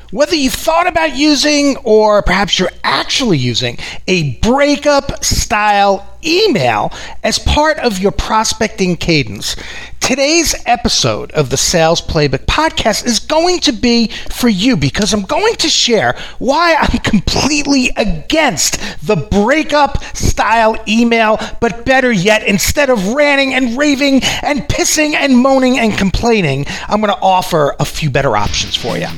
Whether you thought about using, or perhaps you're actually using, a breakup style email as part of your prospecting cadence, today's episode of the Sales Playbook podcast is going to be for you, because I'm going to share why I'm completely against the breakup style email, but better yet, instead of ranting and raving and pissing and moaning and complaining, I'm going to offer a few better options for you.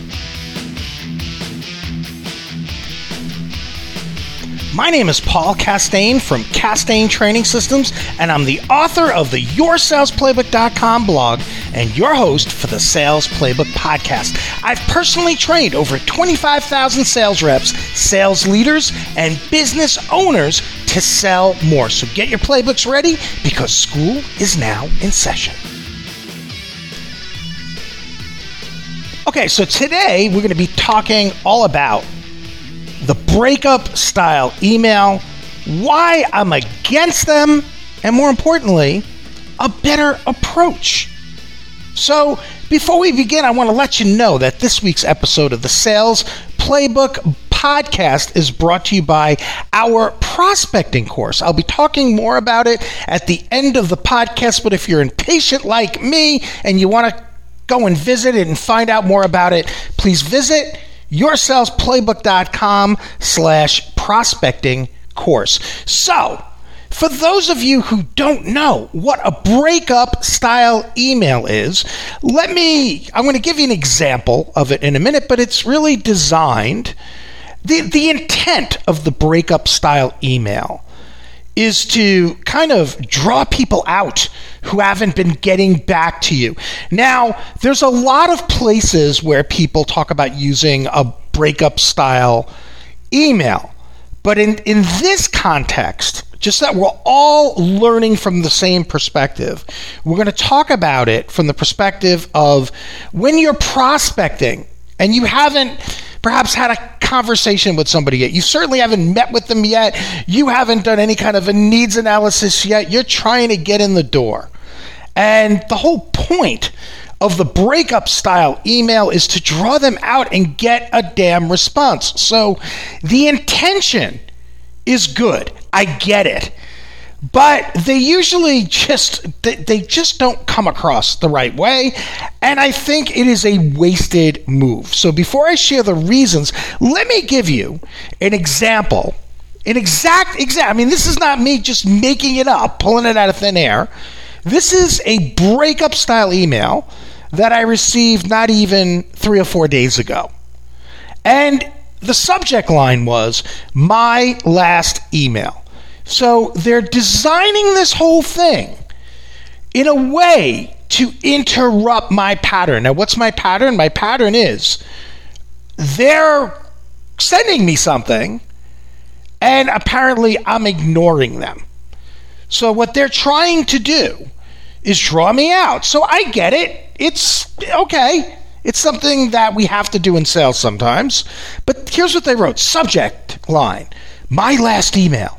My name is Paul Castaigne from Castaigne Training Systems, and I'm the author of the YourSalesPlaybook.com blog and your host for the Sales Playbook podcast. I've personally trained over 25,000 sales reps, sales leaders, and business owners to sell more. So get your playbooks ready, because school is now in session. Okay, so today we're going to be talking all about the breakup style email, why I'm against them, and more importantly, a better approach. So before we begin, I want to let you know that this week's episode of the Sales Playbook podcast is brought to you by our prospecting course. I'll be talking more about it at the end of the podcast, but if you're impatient like me and you want to go and visit it and find out more about it, please visit yoursalesplaybook.com/prospecting course. So, for those of you who don't know what a breakup style email is, I'm going to give you an example of it in a minute, but it's really designed. The intent of the breakup style email is to kind of draw people out who haven't been getting back to you. Now, there's a lot of places where people talk about using a breakup style email. But in this context, just that we're all learning from the same perspective, we're going to talk about it from the perspective of when you're prospecting and you haven't perhaps had a conversation with somebody yet. You certainly haven't met with them yet. You haven't done any kind of a needs analysis yet. You're trying to get in the door. And the whole point of the breakup style email is to draw them out and get a damn response. So the intention is good. I get it. But they usually just don't come across the right way, and I think it is a wasted move. So before I share the reasons, let me give you an example, I mean, this is not me just making it up, pulling it out of thin air. This is a breakup style email that I received not even 3 or 4 days ago. And the subject line was, "My last email." So they're designing this whole thing in a way to interrupt my pattern. Now, what's my pattern? My pattern is they're sending me something, and apparently I'm ignoring them. So what they're trying to do is draw me out. So I get it. It's okay. It's something that we have to do in sales sometimes. But here's what they wrote. Subject line, "My last email."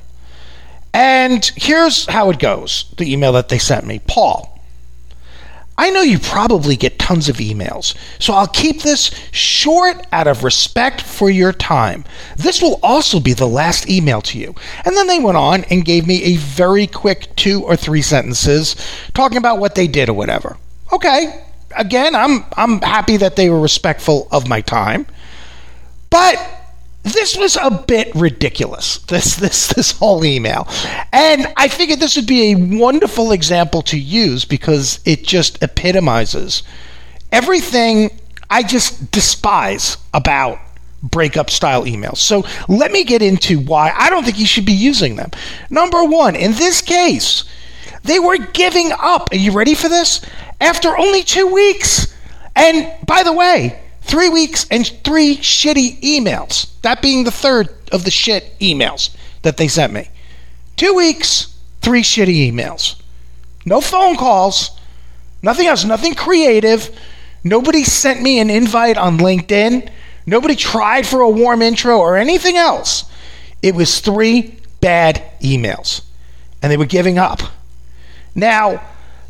And here's how it goes, the email that they sent me. "Paul, I know you probably get tons of emails, so I'll keep this short out of respect for your time. This will also be the last email to you." And then they went on and gave me a very quick 2 or 3 sentences talking about what they did or whatever. Okay, again, I'm happy that they were respectful of my time, but this was a bit ridiculous, this whole email. And I figured this would be a wonderful example to use because it just epitomizes everything I just despise about breakup style emails. So let me get into why I don't think you should be using them. Number one, in this case, they were giving up. Are you ready for this? After only 2 weeks. And by the way, 3 weeks and 3 shitty emails. That being the third of the shit emails that they sent me. 2 weeks, 3 shitty emails. No phone calls, nothing else, nothing creative. Nobody sent me an invite on LinkedIn. Nobody tried for a warm intro or anything else. It was 3 bad emails, and they were giving up. Now,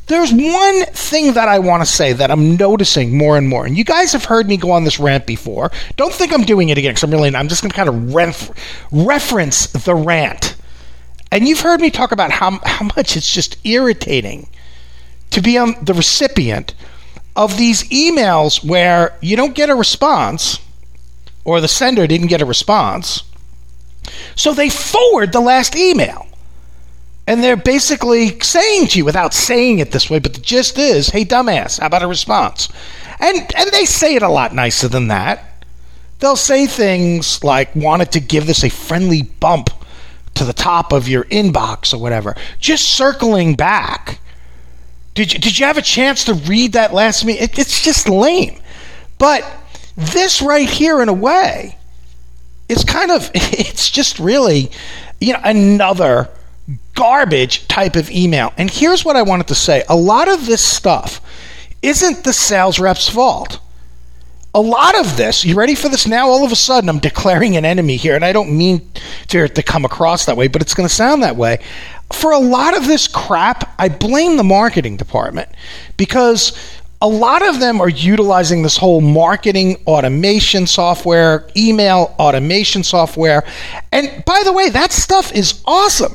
There's one thing that I want to say that I'm noticing more and more, and you guys have heard me go on this rant before. Don't think I'm doing it again, because I'm just going to kind of reference the rant. And you've heard me talk about how much it's just irritating to be on the recipient of these emails where you don't get a response, or the sender didn't get a response, so they forward the last email. And they're basically saying to you, without saying it this way, but the gist is, hey, dumbass, how about a response? And they say it a lot nicer than that. They'll say things like, wanted to give this a friendly bump to the top of your inbox or whatever. Just circling back. Did you have a chance to read that last meeting? It's just lame. But this right here, in a way, is kind of, it's just really, another garbage type of email. And here's what I wanted to say. A lot of this stuff isn't the sales rep's fault. A lot of this, you ready for this now? All of a sudden, I'm declaring an enemy here, and I don't mean for it to come across that way, but it's going to sound that way. For a lot of this crap, I blame the marketing department, because a lot of them are utilizing this whole marketing automation software, email automation software. And by the way, that stuff is awesome.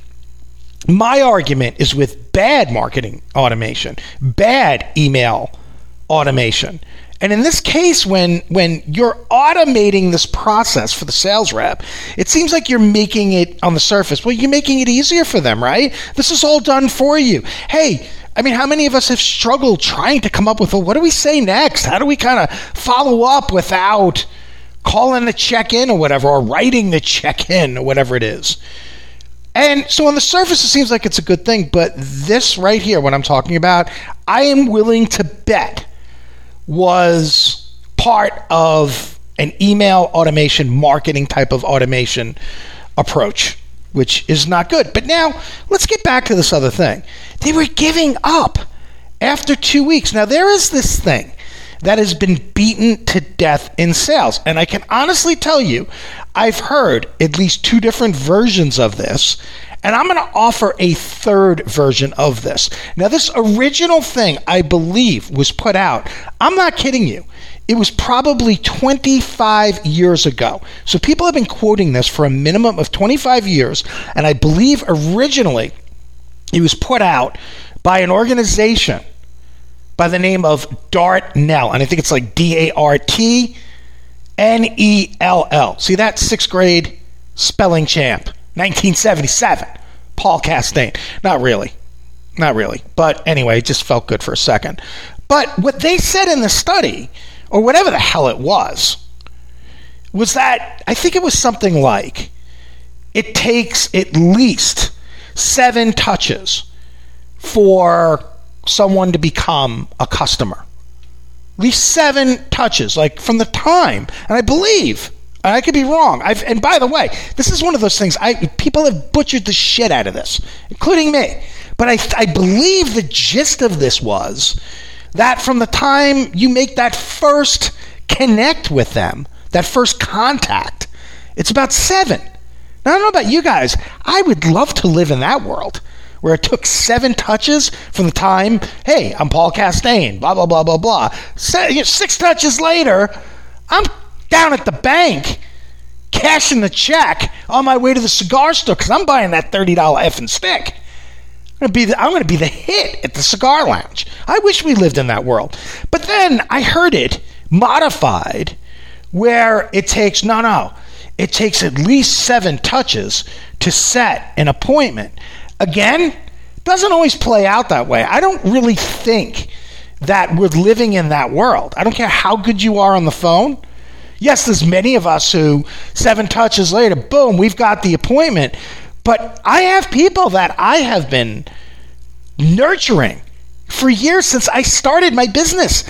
My argument is with bad marketing automation, bad email automation. And in this case, when you're automating this process for the sales rep, it seems like you're making it on the surface. Well, you're making it easier for them, right? This is all done for you. Hey, how many of us have struggled trying to come up with, what do we say next? How do we kind of follow up without calling the check-in or whatever, or writing the check-in or whatever it is? And so on the surface, it seems like it's a good thing, but this right here, what I'm talking about, I am willing to bet was part of an email automation, marketing type of automation approach, which is not good. But now, let's get back to this other thing. They were giving up after 2 weeks. Now, there is this thing that has been beaten to death in sales. And I can honestly tell you, I've heard at least 2 different versions of this, and I'm going to offer a third version of this. Now, this original thing, I believe, was put out, I'm not kidding you, it was probably 25 years ago. So people have been quoting this for a minimum of 25 years, and I believe originally it was put out by an organization by the name of Dartnell, and I think it's like Dartnell. See that? 6th grade spelling champ, 1977, Paul Castaigne. Not really. But anyway, it just felt good for a second. But what they said in the study, or whatever the hell it was that I think it was something like, it takes at least 7 touches for someone to become a customer. At least 7 touches, like from the time, and I believe, I could be wrong. And by the way, this is one of those things, people have butchered the shit out of this, including me. But I believe the gist of this was that from the time you make that first connect with them, that first contact, it's about 7. Now, I don't know about you guys. I would love to live in that world where it took 7 touches from the time, hey, I'm Paul Castaigne, blah, blah, blah, blah, blah. 6 touches later, I'm down at the bank cashing the check on my way to the cigar store because I'm buying that $30 effing stick. I'm going to be the hit at the cigar lounge. I wish we lived in that world. But then I heard it modified where it takes, it takes at least 7 touches to set an appointment. Again, doesn't always play out that way. I don't really think that we're living in that world. I don't care how good you are on the phone. Yes, there's many of us who 7 touches later, boom, we've got the appointment. But I have people that I have been nurturing for years since I started my business.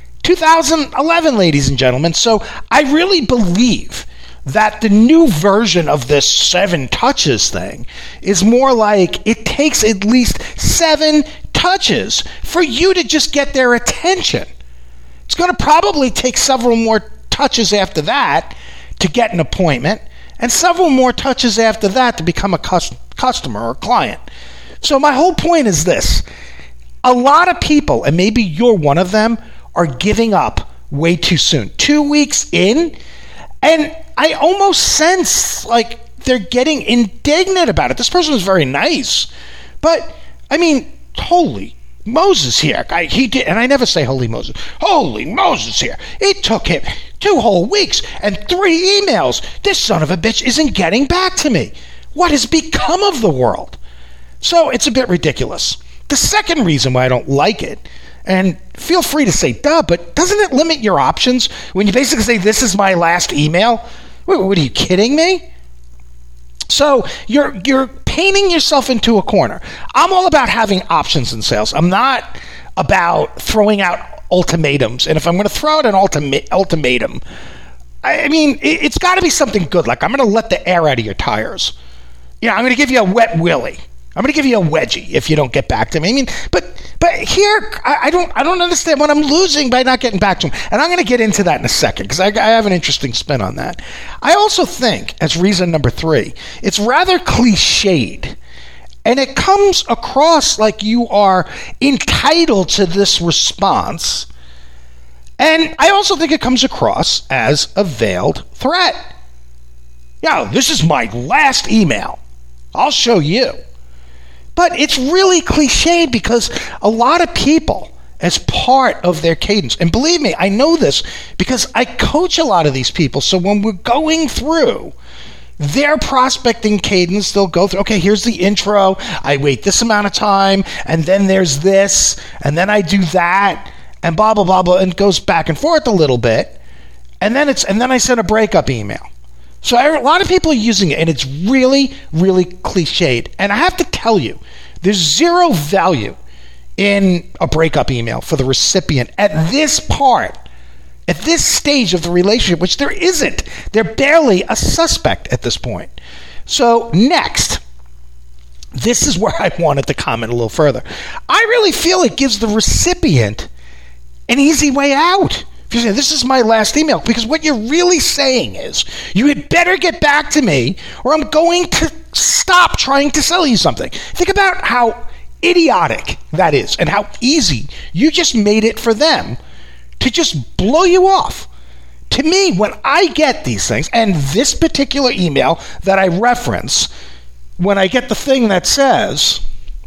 2011, ladies and gentlemen. So I really believe that the new version of this 7 touches thing is more like it takes at least 7 touches for you to just get their attention. It's going to probably take several more touches after that to get an appointment, and several more touches after that to become a customer or client. So my whole point is this. a lot of people, and maybe you're one of them, are giving up way too soon. 2 weeks in, and I almost sense like they're getting indignant about it. This person was very nice, but I mean, holy Moses here. He did, and I never say holy Moses. Holy Moses here. It took him 2 whole weeks and 3 emails. This son of a bitch isn't getting back to me. What has become of the world? So it's a bit ridiculous. The second reason why I don't like it, and feel free to say duh, but doesn't it limit your options when you basically say this is my last email? Wait, what are you kidding me? So you're painting yourself into a corner. I'm all about having options in sales. I'm not about throwing out ultimatums. And if I'm going to throw out an ultimatum, I mean, it's got to be something good. Like I'm going to let the air out of your tires. You know, I'm going to give you a wet willy. I'm going to give you a wedgie if you don't get back to me. I mean, but here I don't understand what I'm losing by not getting back to him. And I'm going to get into that in a second because I have an interesting spin on that. I also think, as reason number 3, it's rather cliched. And it comes across like you are entitled to this response. And I also think it comes across as a veiled threat. Yeah, this is my last email. I'll show you. But it's really cliched because a lot of people, as part of their cadence, and believe me, I know this because I coach a lot of these people. So when we're going through their prospecting cadence, they'll go through, okay, here's the intro. I wait this amount of time, and then there's this, and then I do that, and blah, blah, blah, blah, and it goes back and forth a little bit. And then I send a breakup email. So a lot of people are using it, and it's really, really cliched. And I have to tell you, there's zero value in a breakup email for the recipient at this part, at this stage of the relationship, which there isn't. They're barely a suspect at this point. So next, this is where I wanted to comment a little further. I really feel it gives the recipient an easy way out. If you say, this is my last email, because what you're really saying is, you had better get back to me or I'm going to stop trying to sell you something. Think about how idiotic that is and how easy you just made it for them to just blow you off. To me, when I get these things, and this particular email that I reference, when I get the thing that says,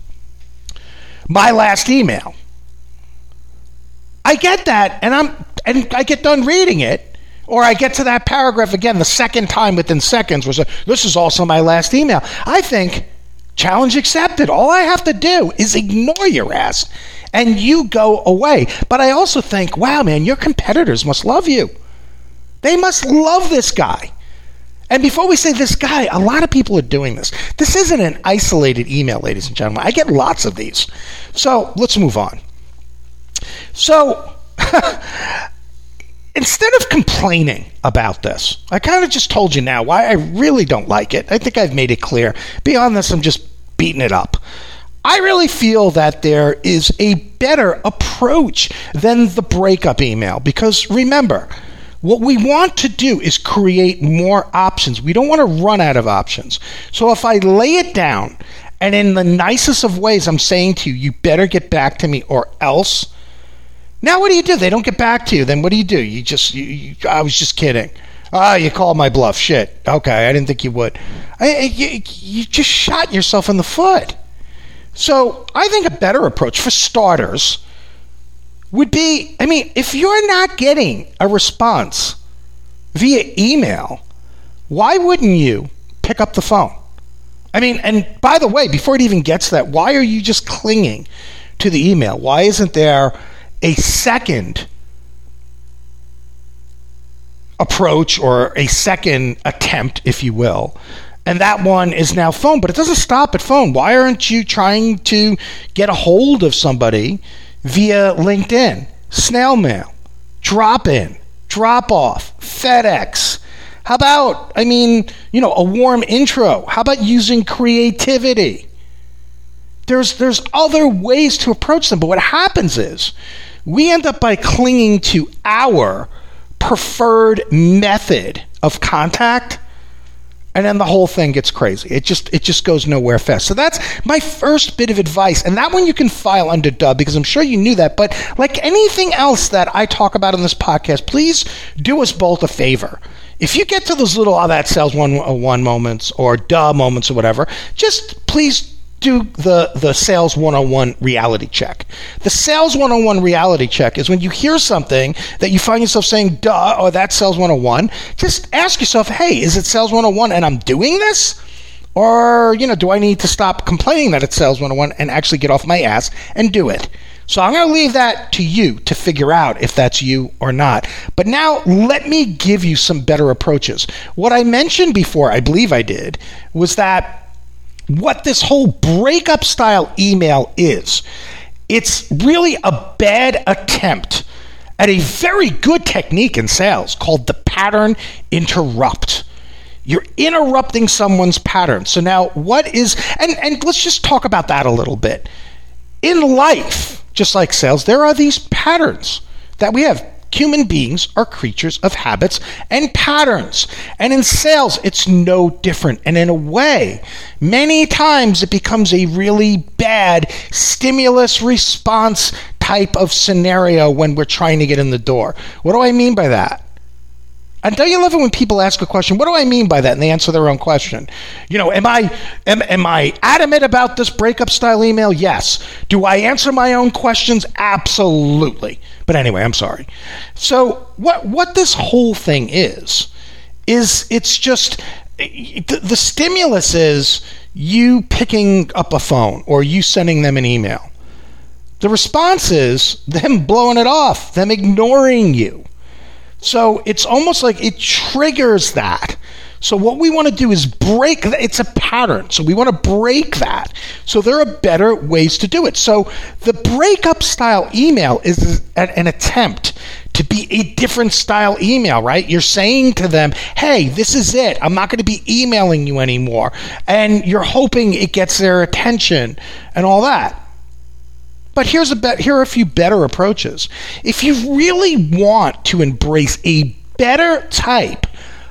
my last email, I get that, and I get done reading it, or I get to that paragraph again the second time within seconds, where this is also my last email. I think, challenge accepted. All I have to do is ignore your ass, and you go away. But I also think, wow, man, your competitors must love you. They must love this guy. And before we say this guy, a lot of people are doing this. This isn't an isolated email, ladies and gentlemen. I get lots of these. So let's move on. So instead of complaining about this, I kind of just told you now why I really don't like it. I think I've made it clear. Beyond this, I'm just beating it up. I really feel that there is a better approach than the breakup email, because remember, what we want to do is create more options. We don't want to run out of options. So if I lay it down, and in the nicest of ways, I'm saying to you, you better get back to me or else. Now what do? They don't get back to you. Then what do? I was just kidding. You called my bluff. Shit. Okay, I didn't think you would. You just shot yourself in the foot. So I think a better approach, for starters, would be, if you're not getting a response via email, why wouldn't you pick up the phone? And by the way, before it even gets to that, why are you just clinging to the email? Why isn't there a second approach or a second attempt, if you will? And that one is now phone, but it doesn't stop at phone. Why aren't you trying to get a hold of somebody via LinkedIn, snail mail, drop-in, drop-off, FedEx? How about, a warm intro? How about using creativity? There's other ways to approach them, but what happens is we end up by clinging to our preferred method of contact, And then the whole thing gets crazy. It just goes nowhere fast. So that's my first bit of advice. And that one you can file under Duh, because I'm sure you knew that. But like anything else that I talk about in this podcast, please do us both a favor. If you get to those little that Sales 101 moments or Duh moments or whatever, just please do the Sales 101 reality check. The Sales 101 reality check is when you hear something that you find yourself saying, duh, or that's Sales 101, just ask yourself, hey, is it Sales 101 and I'm doing this? Or, do I need to stop complaining that it's Sales 101 and actually get off my ass and do it? So I'm going to leave that to you to figure out if that's you or not. But now let me give you some better approaches. What I mentioned before, I believe I did, was that what this whole breakup style email is, it's really a bad attempt at a very good technique in sales called the pattern interrupt. You're interrupting someone's pattern. So now what is, and let's just talk about that a little bit. In life, just like sales, there are these patterns that we have. Human beings are creatures of habits and patterns. And in sales, it's no different. And in a way, many times it becomes a really bad stimulus response type of scenario when we're trying to get in the door. What do I mean by that? And don't you love it when people ask a question, what do I mean by that? And they answer their own question. Am I adamant about this breakup style email? Yes. Do I answer my own questions? Absolutely. But anyway, I'm sorry. So what this whole thing is it's just the stimulus is you picking up a phone or you sending them an email. The response is them blowing it off, them ignoring you. So it's almost like it triggers that. So what we want to do is break that. It's a pattern. So we want to break that. So there are better ways to do it. So the breakup style email is an attempt to be a different style email, right? You're saying to them, hey, this is it. I'm not going to be emailing you anymore. And you're hoping it gets their attention and all that. But here are a few better approaches. If you really want to embrace a better type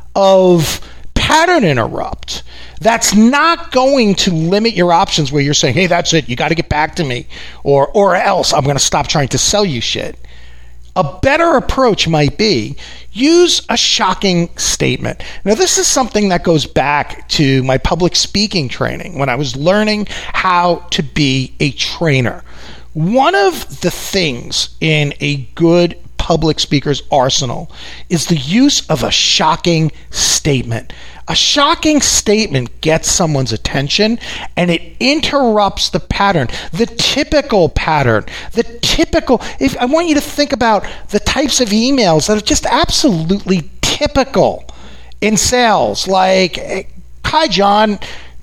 of pattern interrupt that's not going to limit your options where you're saying, hey, that's it, you got to get back to me, or else I'm going to stop trying to sell you shit. A better approach might be use a shocking statement. Now, this is something that goes back to my public speaking training when I was learning how to be a trainer. One of the things in a good public speaker's arsenal is the use of a shocking statement. A shocking statement gets someone's attention and it interrupts the pattern, the typical pattern, if I want you to think about the types of emails that are just absolutely typical in sales, like, hi, John,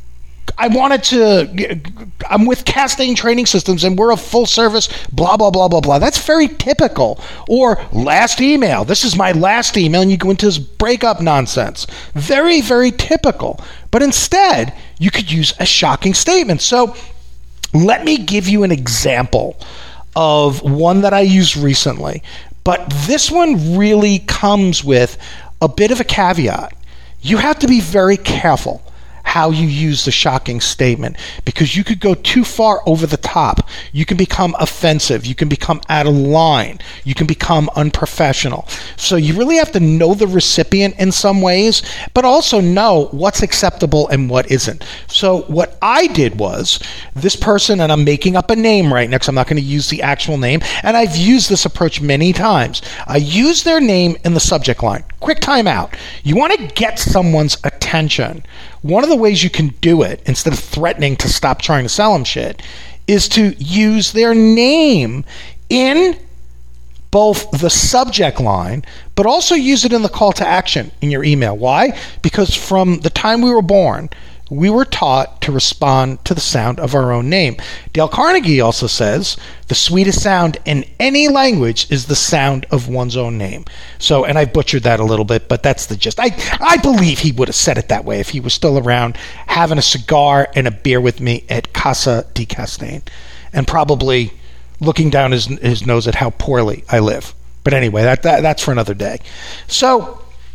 I'm with Castaigne Training Systems and we're a full service, blah, blah, blah, blah, blah. That's very typical. Or last email. This is my last email, and you go into this breakup nonsense. Very, very typical. But instead, you could use a shocking statement. So let me give you an example of one that I used recently. But this one really comes with a bit of a caveat. You have to be very careful how you use the shocking statement, because you could go too far over the top. You can become offensive. You can become out of line. You can become unprofessional. So you really have to know the recipient in some ways, but also know what's acceptable and what isn't. So what I did was, this person, and I'm making up a name right now because I'm not going to use the actual name, and I've used this approach many times. I use their name in the subject line. Quick time out. You want to get someone's attention. One of the ways you can do it, instead of threatening to stop trying to sell them shit, is to use their name in both the subject line, but also use it in the call to action in your email. Why? Because from the time we were born, we were taught to respond to the sound of our own name. Dale Carnegie also says the sweetest sound in any language is the sound of one's own name. So, and I butchered that a little bit, but that's the gist. I believe he would have said it that way if he was still around having a cigar and a beer with me at Casa di Castaigne, and probably looking down his nose at how poorly I live. But anyway, that's for another day. So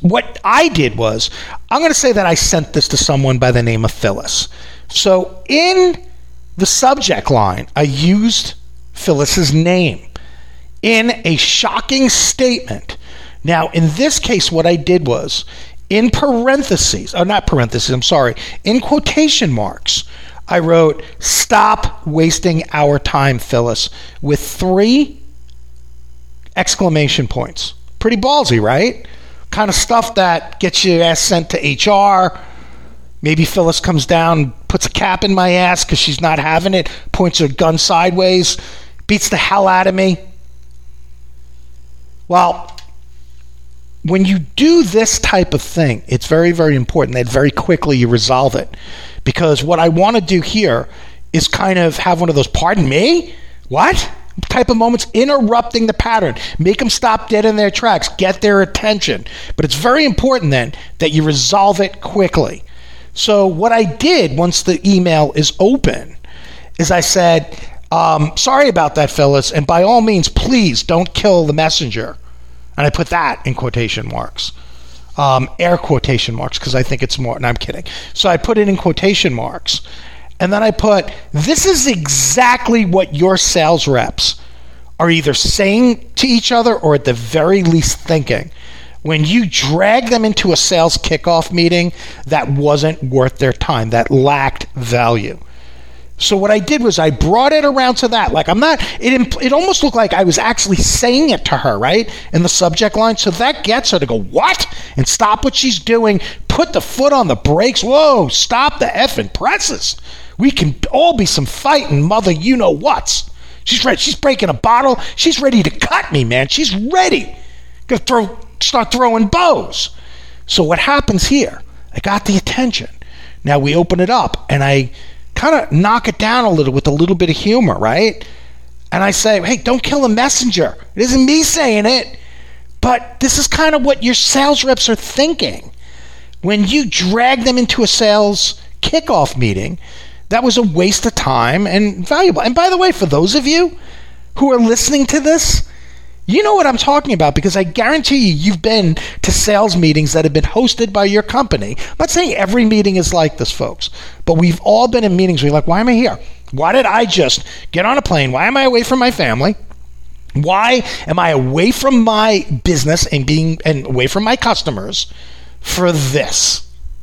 what I did was, I'm going to say that I sent this to someone by the name of Phyllis. So in the subject line, I used Phyllis's name in a shocking statement. Now, in this case, what I did was, in parentheses, in quotation marks, I wrote, "Stop wasting our time, Phyllis," with 3 exclamation points. Pretty ballsy, right? Kind of stuff that gets your ass sent to HR. Maybe Phyllis comes down, puts a cap in my ass because she's not having it, points her gun sideways, beats the hell out of me. Well, when you do this type of thing, it's very, very important that very quickly you resolve it. Because what I want to do here is kind of have one of those, pardon me? What? Type of moments, interrupting the pattern. Make them stop dead in their tracks. Get their attention. But it's very important then that you resolve it quickly. So what I did once the email is open is I said, sorry about that, Phyllis, and by all means, please don't kill the messenger. And I put that in quotation marks. Air quotation marks, because I think it's more, no, I'm kidding. So I put it in quotation marks. And then I put, this is exactly what your sales reps are either saying to each other or at the very least thinking. When you drag them into a sales kickoff meeting, that wasn't worth their time, that lacked value. So what I did was I brought it around to that. Like it almost looked like I was actually saying it to her, right? In the subject line. So that gets her to go, what? And stop what she's doing. Put the foot on the brakes. Whoa, stop the effing presses. We can all be some fighting mother you-know-whats. She's ready. She's breaking a bottle. She's ready to cut me, man. She's ready. Gonna start throwing bows. So what happens here? I got the attention. Now we open it up and I kind of knock it down a little with a little bit of humor, right? And I say, hey, don't kill the messenger. It isn't me saying it, but this is kind of what your sales reps are thinking. When you drag them into a sales kickoff meeting, that was a waste of time and valuable. And by the way, for those of you who are listening to this, you know what I'm talking about, because I guarantee you've been to sales meetings that have been hosted by your company. I'm not saying every meeting is like this, folks, but we've all been in meetings where you're like, why am I here? Why did I just get on a plane? Why am I away from my family? Why am I away from my business and away from my customers for this?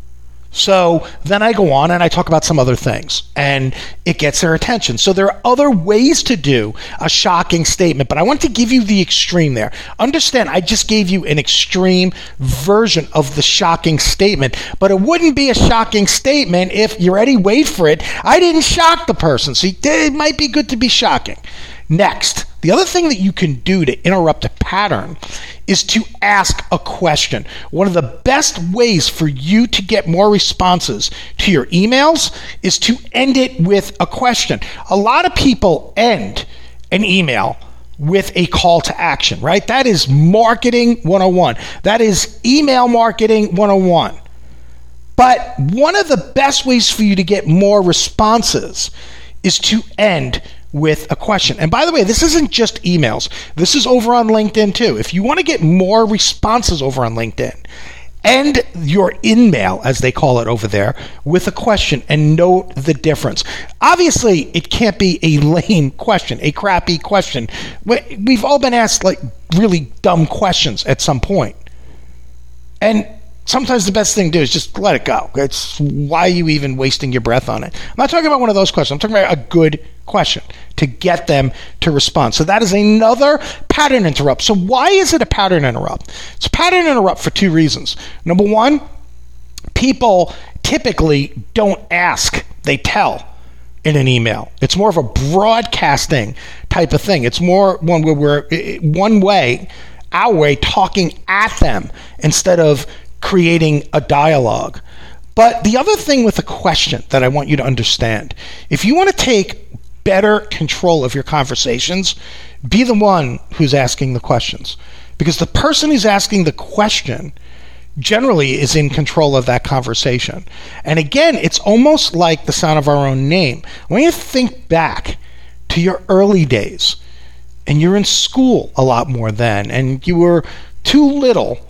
So then I go on and I talk about some other things and it gets their attention. So there are other ways to do a shocking statement, but I want to give you the extreme there. Understand, I just gave you an extreme version of the shocking statement, but it wouldn't be a shocking statement if, you ready? Wait for it. I didn't shock the person. So it might be good to be shocking. Next, the other thing that you can do to interrupt a pattern is to ask a question. One of the best ways for you to get more responses to your emails is to end it with a question. A lot of people end an email with a call to action, right? That is marketing 101. That is email marketing 101. But one of the best ways for you to get more responses is to end with a question. And by the way, this isn't just emails. This is over on LinkedIn too. If you want to get more responses over on LinkedIn, end your in-mail, as they call it over there, with a question and note the difference. Obviously, it can't be a lame question, a crappy question. We've all been asked like really dumb questions at some point. And sometimes the best thing to do is just let it go. It's why are you even wasting your breath on it? I'm not talking about one of those questions. I'm talking about a good question to get them to respond. So that is another pattern interrupt. So why is it a pattern interrupt? It's a pattern interrupt for 2 reasons. Number one, people typically don't ask, they tell in an email. It's more of a broadcasting type of thing. It's more one where we're our way talking at them instead of creating a dialogue. But the other thing with a question that I want you to understand, if you want to take better control of your conversations, be the one who's asking the questions. Because the person who's asking the question generally is in control of that conversation. And again, it's almost like the sound of our own name. When you think back to your early days, and you're in school a lot more then, and you were too little to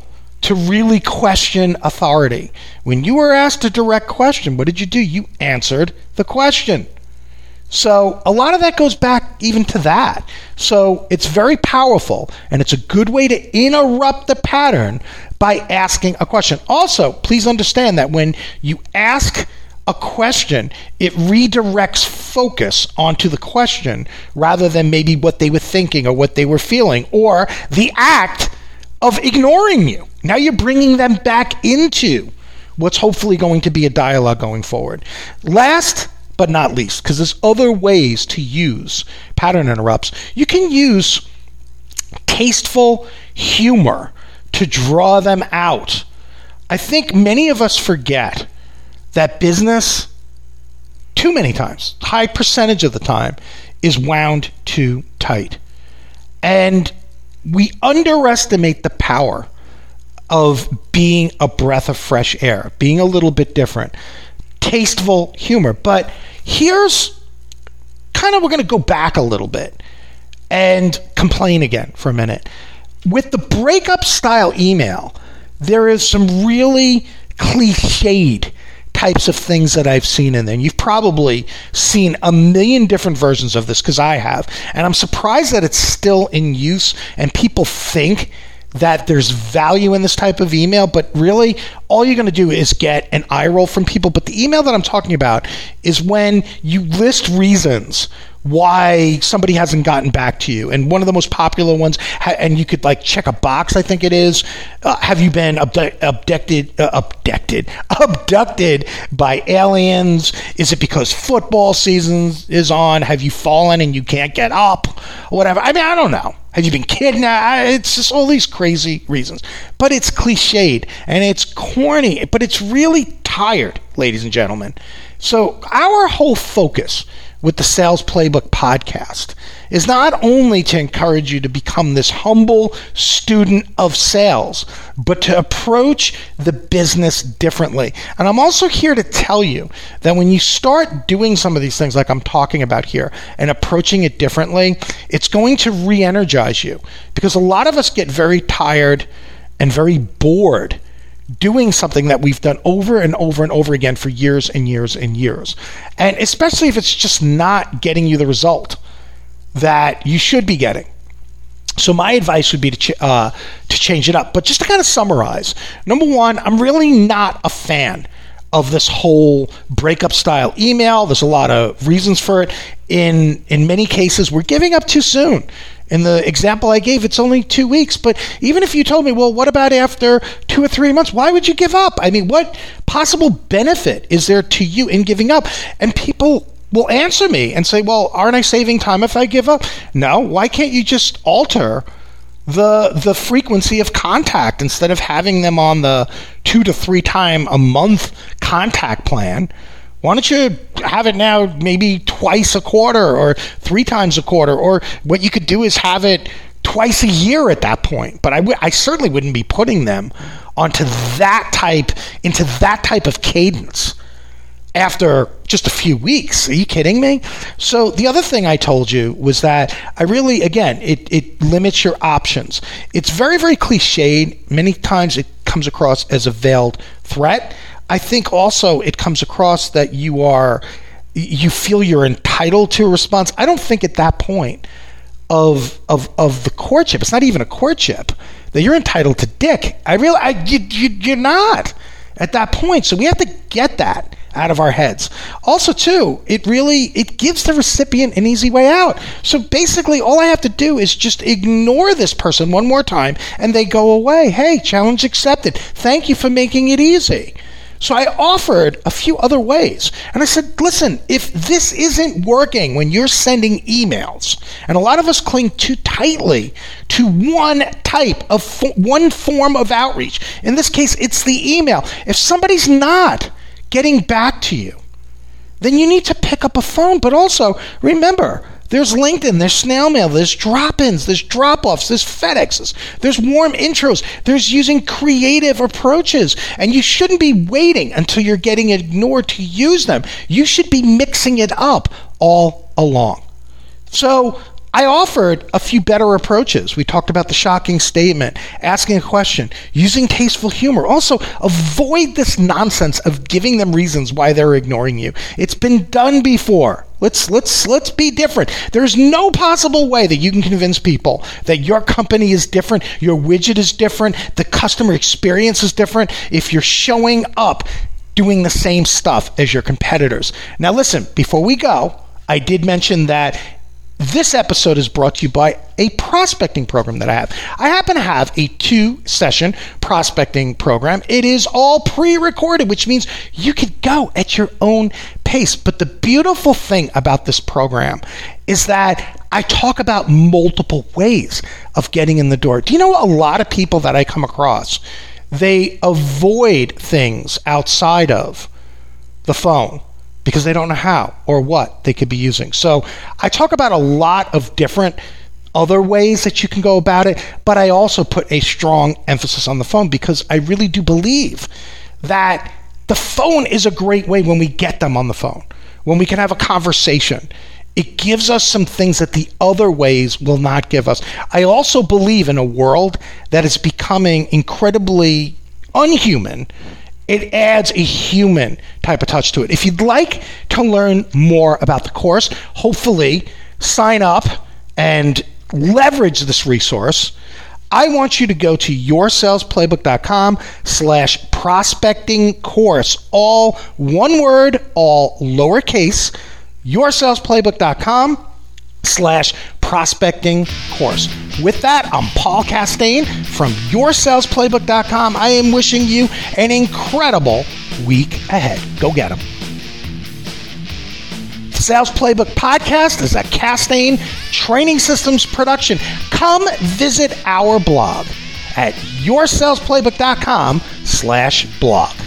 to really question authority. When you were asked a direct question, what did you do? You answered the question. So a lot of that goes back even to that. So it's very powerful, and it's a good way to interrupt the pattern by asking a question. Also, please understand that when you ask a question, it redirects focus onto the question rather than maybe what they were thinking or what they were feeling or the act of ignoring you. Now you're bringing them back into what's hopefully going to be a dialogue going forward. Last but not least, because there's other ways to use pattern interrupts, you can use tasteful humor to draw them out. I think many of us forget that business, too many times, high percentage of the time, is wound too tight. And we underestimate the power of being a breath of fresh air, being a little bit different. Tasteful humor. But here's kind of, we're going to go back a little bit and complain again for a minute. With the breakup style email, there is some really cliched types of things that I've seen in there. And you've probably seen a million different versions of this, because I have. And I'm surprised that it's still in use and people think that there's value in this type of email, but really all you're going to do is get an eye roll from people. But the email that I'm talking about is when you list reasons why somebody hasn't gotten back to you. And one of the most popular ones, and you could like check a box, I think it is, have you been abducted by aliens? Is it because football season is on? Have you fallen and you can't get up? Whatever. I mean, I don't know. Have you been kidnapped? It's just all these crazy reasons. But it's cliched and it's corny, but it's really tired, ladies and gentlemen. So our whole focus with the Sales Playbook podcast is not only to encourage you to become this humble student of sales, but to approach the business differently. And I'm also here to tell you that when you start doing some of these things like I'm talking about here and approaching it differently, it's going to re-energize you, because a lot of us get very tired and very bored doing something that we've done over and over and over again for years and years and years. And especially if it's just not getting you the result that you should be getting. So my advice would be to change it up. But just to kind of summarize, number one, I'm really not a fan of this whole breakup style email. There's a lot of reasons for it. In many cases, we're giving up too soon. In the example I gave, it's only 2 weeks. But even if you told me, well, what about after 2 or 3 months? Why would you give up? I mean, what possible benefit is there to you in giving up? And people will answer me and say, well, aren't I saving time if I give up? No. Why can't you just alter the frequency of contact instead of having them on the 2 to 3 time a month contact plan? Why don't you have it now maybe twice a quarter or 3 times a quarter? Or what you could do is have it twice a year at that point. But I certainly wouldn't be putting them into that type of cadence after just a few weeks. Are you kidding me? So the other thing I told you was that I really, again, it limits your options. It's very, very cliched. Many times it comes across as a veiled threat. I think also it comes across that you feel you're entitled to a response. I don't think at that point of the courtship, it's not even a courtship, that you're entitled to dick. You're not at that point. So we have to get that out of our heads. Also, too, it gives the recipient an easy way out. So basically, all I have to do is just ignore this person one more time, and they go away. Hey, challenge accepted. Thank you for making it easy. So I offered a few other ways. And I said, listen, if this isn't working when you're sending emails, and a lot of us cling too tightly to one form of outreach. In this case, it's the email. If somebody's not getting back to you, then you need to pick up a phone. But also, remember, there's LinkedIn, there's snail mail, there's drop-ins, there's drop-offs, there's FedExes, there's warm intros, there's using creative approaches. And you shouldn't be waiting until you're getting ignored to use them. You should be mixing it up all along. So I offered a few better approaches. We talked about the shocking statement, asking a question, using tasteful humor. Also, avoid this nonsense of giving them reasons why they're ignoring you. It's been done before. Let's be different. There's no possible way that you can convince people that your company is different, your widget is different, the customer experience is different if you're showing up doing the same stuff as your competitors. Now listen, before we go, I did mention that this episode is brought to you by a prospecting program that I have. I happen to have a 2-session prospecting program. It is all pre-recorded, which means you could go at your own pace. But the beautiful thing about this program is that I talk about multiple ways of getting in the door. Do you know a lot of people that I come across, they avoid things outside of the phone because they don't know how or what they could be using. So I talk about a lot of different other ways that you can go about it, but I also put a strong emphasis on the phone because I really do believe that the phone is a great way when we get them on the phone, when we can have a conversation. It gives us some things that the other ways will not give us. I also believe in a world that is becoming incredibly unhuman. It adds a human type of touch to it. If you'd like to learn more about the course, hopefully sign up and leverage this resource. I want you to go to yoursalesplaybook.com/prospecting course. All one word, all lowercase, yoursalesplaybook.com/prospecting course. With that, I'm Paul Castaigne from yoursalesplaybook.com. I am wishing you an incredible week ahead. Go get them. The Sales Playbook Podcast is a Castaigne Training Systems production. Come visit our blog at yoursalesplaybook.com/blog.